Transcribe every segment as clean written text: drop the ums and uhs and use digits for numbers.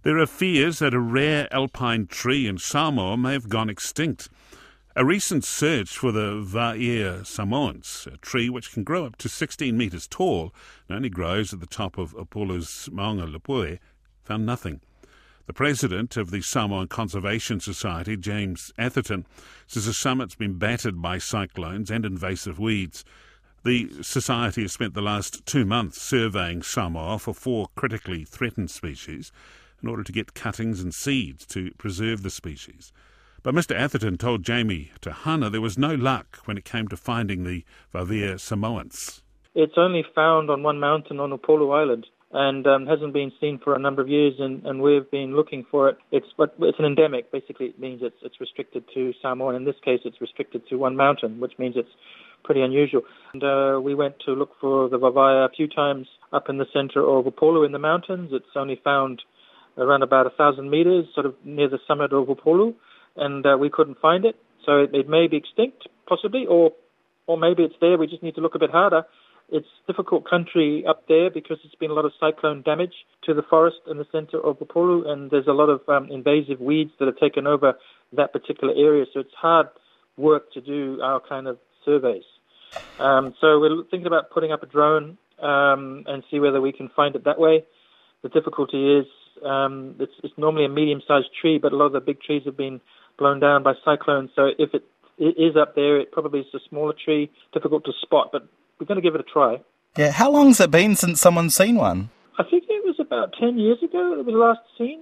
There are fears that a rare alpine tree in Samoa may have gone extinct. A recent search for the Vaea samoense, a tree which can grow up to 16 metres tall and only grows at the top of Upolu's Maunga Lepue, found nothing. The president of the Samoan Conservation Society, James Atherton, says the summit's been battered by cyclones and invasive weeds. The society has spent the last 2 months surveying Samoa for 4 critically threatened species in order to get cuttings and seeds to preserve the species. But Mr Atherton told Jamie Tahana there was no luck when it came to finding the Vaea samoense. It's only found on one mountain on Upolu Island and hasn't been seen for a number of years, and we've been looking for it. It's an endemic. Basically, it means it's restricted to Samoa, and in this case it's restricted to one mountain, which means it's pretty unusual. And we went to look for the Vaea a few times up in the centre of Upolu in the mountains. It's only found around about 1,000 metres, sort of near the summit of Upolu, and we couldn't find it. So it may be extinct, possibly, or maybe it's there. We just need to look a bit harder. It's difficult country up there because it's been a lot of cyclone damage to the forest in the centre of Upolu, and there's a lot of invasive weeds that have taken over that particular area. So it's hard work to do our kind of surveys. So we're thinking about putting up a drone and see whether we can find it that way. The difficulty is it's normally a medium-sized tree, but a lot of the big trees have been blown down by cyclones. So if it is up there, it probably is a smaller tree, difficult to spot, but we're going to give it a try. Yeah, how long has it been since someone's seen one? I think it was about 10 years ago it was last seen.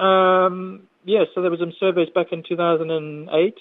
So there was some surveys back in 2008,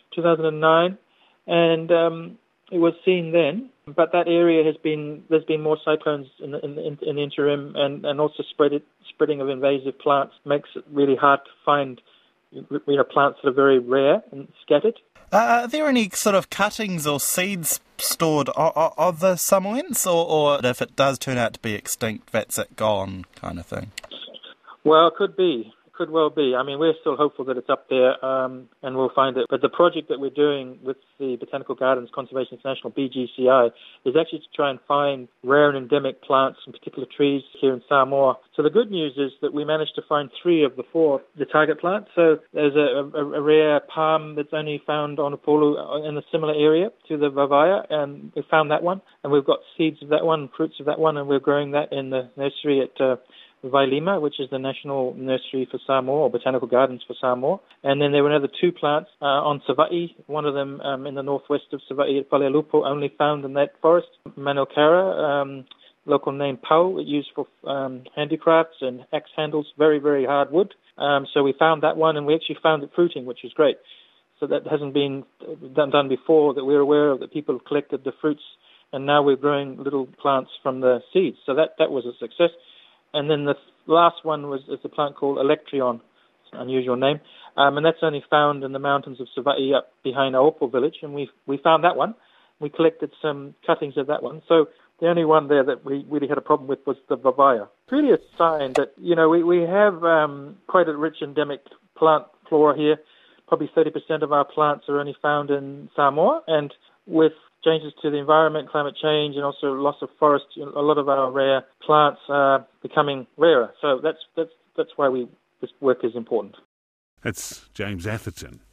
2009, and it was seen then. But that area there's been more cyclones in the interim, and also spreading of invasive plants makes it really hard to find plants that are very rare and scattered. Are there any sort of cuttings or seeds stored of the samoense, or if it does turn out to be extinct, that's it gone kind of thing? Well, it could be. Could well be. I mean, we're still hopeful that it's up there and we'll find it. But the project that we're doing with the Botanical Gardens Conservation International, BGCI, is actually to try and find rare and endemic plants and particular trees here in Samoa. So the good news is that we managed to find 3 of the 4, the target plants. So there's a rare palm that's only found on Upolu in a similar area to the Vaea, and we found that one. And we've got seeds of that one, fruits of that one, and we're growing that in the nursery at Vailima, which is the National Nursery for Samoa, or Botanical Gardens for Samoa. And then there were another 2 plants on Savaii, one of them in the northwest of Savaii at Palealupo, only found in that forest. Manilkara, local name Pau, used for handicrafts and axe handles, very, very hard wood. So we found that one, and we actually found it fruiting, which is great. So that hasn't been done before, that we're aware of, that people have collected the fruits, and now we're growing little plants from the seeds. So that was a success. And then the last one is a plant called Electrion, it's an unusual name, and that's only found in the mountains of Savaii up behind Aopo village, and we found that one. We collected some cuttings of that one. So the only one there that we really had a problem with was the Vaea. It's really a sign that, we have quite a rich endemic plant flora here. Probably 30% of our plants are only found in Samoa, and with changes to the environment, climate change, and also loss of forest, a lot of our rare plants are becoming rarer. So that's why this work is important. That's James Atherton.